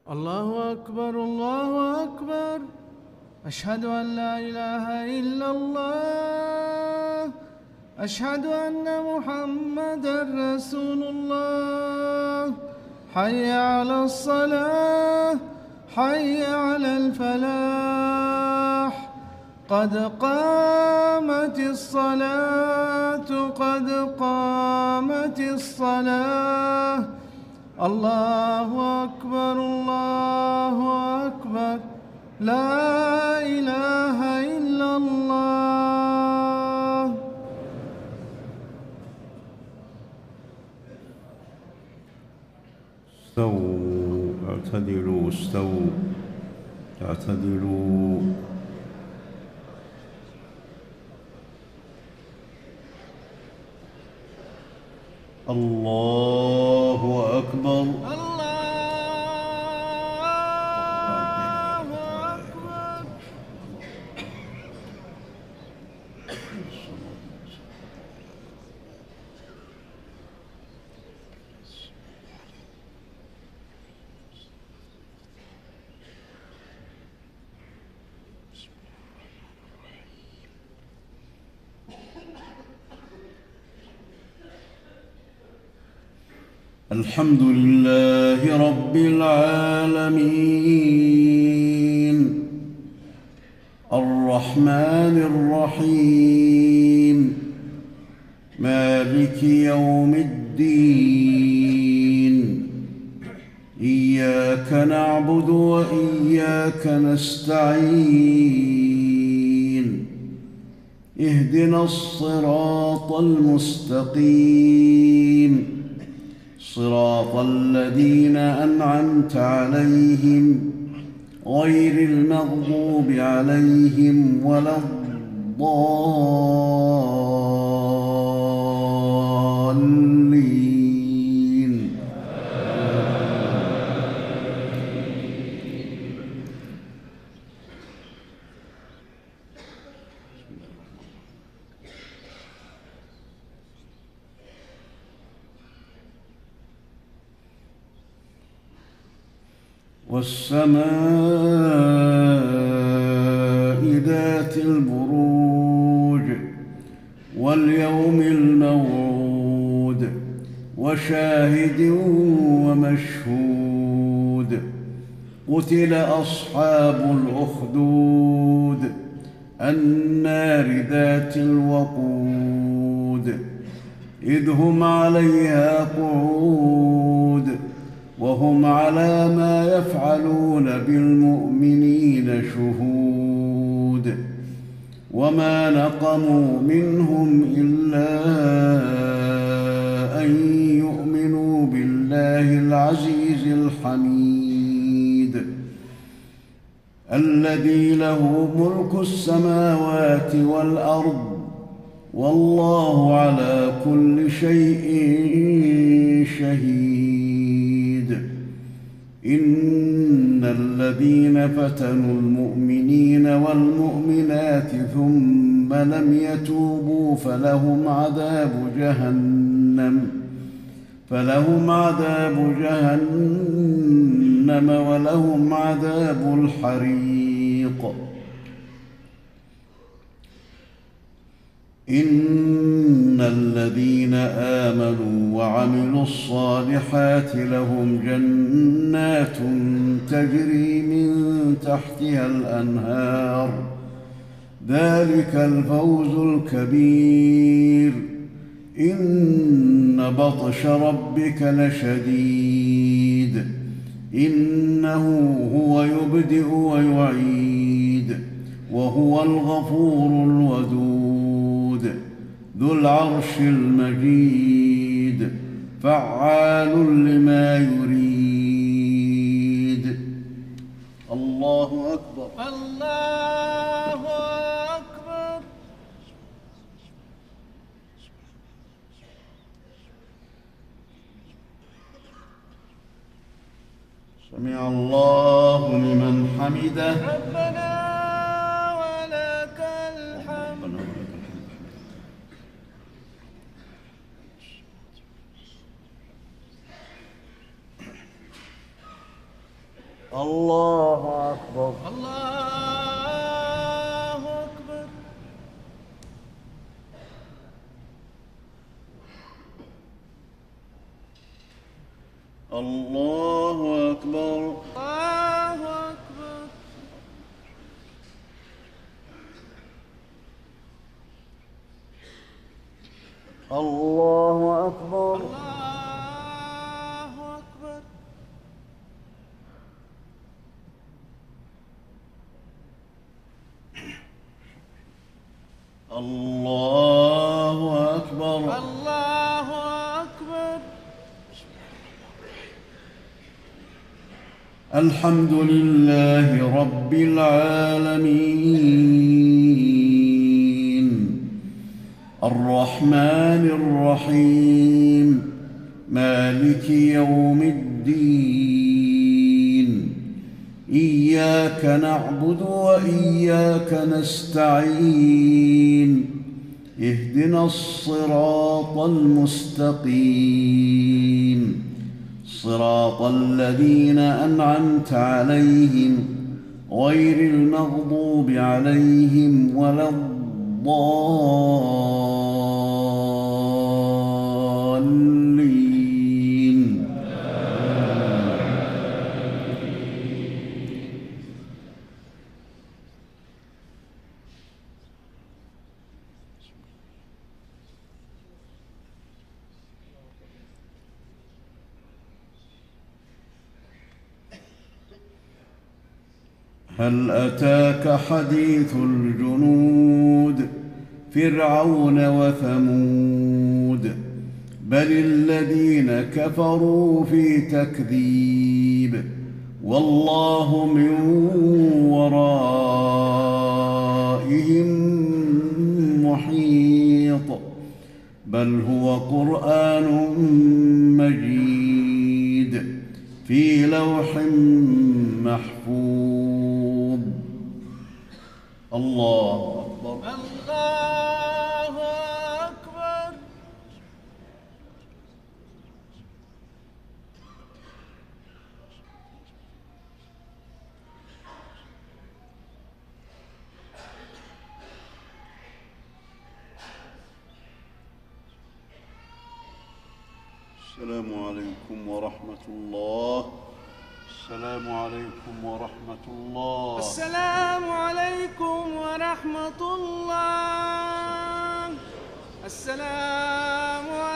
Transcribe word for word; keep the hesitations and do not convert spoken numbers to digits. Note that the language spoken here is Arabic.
الله أكبر الله أكبر. أشهد أن لا إله إلا الله. أشهد أن محمدًا رسول الله. حي على الصلاة حي على الفلاح. قد قامت الصلاة قد قامت الصلاة. الله أكبر الله أكبر. لا إله إلا الله. استووا اعتدلوا استووا اعتدلوا. الله أكبر الله أكبر. الحمد لله رب العالمين الرحمن الرحيم مالك يوم الدين. إياك نعبد وإياك نستعين. اهدنا الصراط المستقيم صراط الذين أنعمت عليهم غير المغضوب عليهم ولا الضالين. والسماء ذات البروج واليوم الموعود وشاهد ومشهود. قتل أصحاب الأخدود النار ذات الوقود إذ هم عليها قعود وهم على ما يفعلون بالمؤمنين شهود. وما نقموا منهم إلا أن يؤمنوا بالله العزيز الحميد الذي له ملك السماوات والأرض والله على كل شيء شهيد. إن الذين فتنوا المؤمنين والمؤمنات ثم لم يتوبوا فلهم عذاب جهنم فلهم عذاب جهنم ولهم عذاب الحريق. إن الذين آمنوا وعملوا الصالحات لهم جنات تجري من تحتها الأنهار ذلك الفوز الكبير. إن بطش ربك لشديد إنه هو يبدئ ويعيد وهو الغفور الودود ذو العرش المجيد فعال لما يريد. الله أكبر الله أكبر. سمع الله لمن حمده. ربنا ولك الحمد. الله أكبر. الله أكبر. الله أكبر. الله أكبر. الله أكبر. الله أكبر. الله أكبر. الله أكبر. الحمد لله رب العالمين الرحمن الرحيم مالك يوم الدين إياك نعبد وإياك نستعين اهدنا الصراط المستقيم صراط الذين أنعمت عليهم غير المغضوب عليهم ولا الضالين. هل أتاك حديث الجنود فرعون وثمود بل الذين كفروا في تكذيب والله من ورائهم محيط بل هو قرآن مجيد في لوح محفوظ. الله أكبر. الله أكبر. السلام عليكم ورحمة الله. السلام عليكم ورحمة الله. السلام عليكم ورحمة الله. السلام